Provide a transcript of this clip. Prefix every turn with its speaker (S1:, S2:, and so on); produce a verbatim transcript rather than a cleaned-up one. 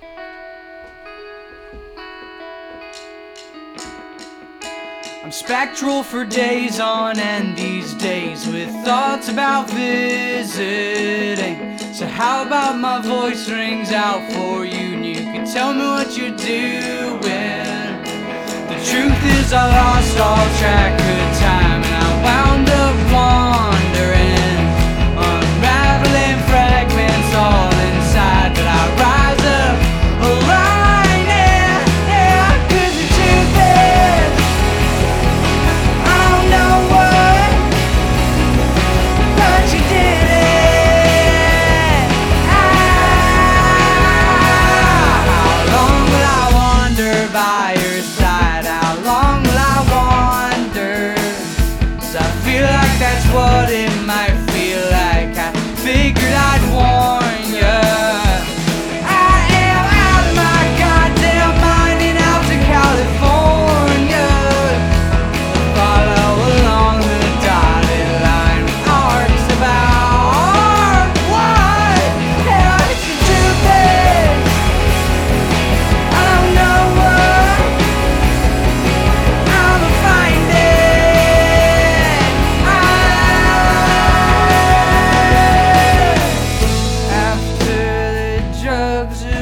S1: I'm spectral for days on end these days, with thoughts about visiting. So how about my voice rings out for you, and you can tell me what you're doing. The truth is I lost all track of time, and I wound up wandering, unraveling fragments all inside. But I rise up aligned, yeah, yeah. 'Cause the truth is I don't know what, but you did it. Ah, how long will I wander by your side? How long will I wander? 'Cause I feel like that's what it might feel like. I figured I'd warn ya. I am out of my goddamn mind and out to California. Follow along the dotted line with arcs about what? Yeah, it's the truth is I don't know what, I'ma find it. I, after the drugs